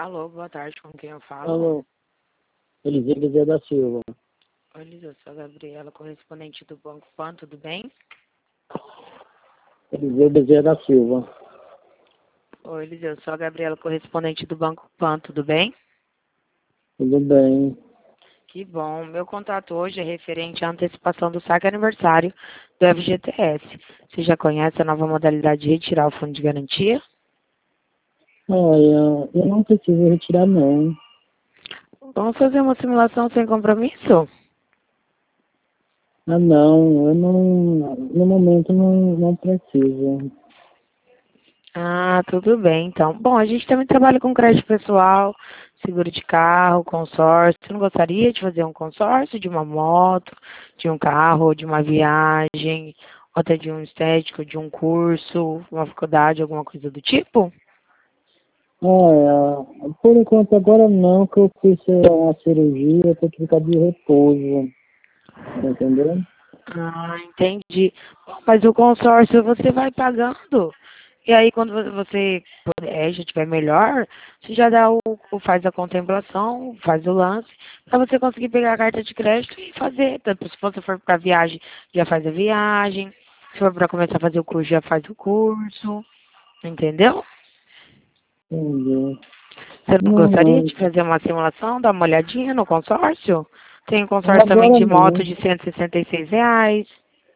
Alô, boa tarde, com quem eu falo? Alô, Eliseu Bezerra da Silva. Oi, Eliseu, eu sou a Gabriela, correspondente do Banco Pan, tudo bem? Eliseu Bezerra da Silva. Oi, Eliseu, eu sou a Gabriela, correspondente do Banco Pan, tudo bem? Tudo bem? Que bom. Meu contato hoje é referente à antecipação do saque aniversário do FGTS. Você já conhece a nova modalidade de retirar o fundo de garantia? Olha, eu não preciso retirar não. Vamos fazer uma simulação sem compromisso? Ah não, eu não, no momento não preciso. Ah, tudo bem, então. Bom, a gente também trabalha com crédito pessoal, seguro de carro, consórcio. Você não gostaria de fazer um consórcio de uma moto, de um carro, de uma viagem, ou até de um estético, de um curso, uma faculdade, alguma coisa do tipo? Olha, por enquanto agora não, que eu fiz uma cirurgia, eu tenho que ficar de repouso, tá entendendo? Ah, entendi. Bom, mas o consórcio você vai pagando. E aí, quando você puder, já estiver melhor, você já dá faz a contemplação, faz o lance, para você conseguir pegar a carta de crédito e fazer. Tanto se você for para viagem, já faz a viagem. Se for para começar a fazer o curso, já faz o curso. Entendeu? Entendi. Você não Não, gostaria não, de fazer uma simulação, dar uma olhadinha no consórcio? Tem consórcio também agora de moto não. de R$ 166.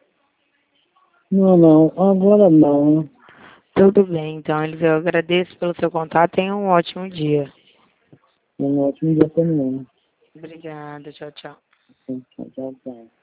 Não, agora não. Tudo bem, então, Eliseu, eu agradeço pelo seu contato. Tenha um ótimo dia. Um ótimo dia também. Obrigada, tchau, tchau. Tchau, tchau.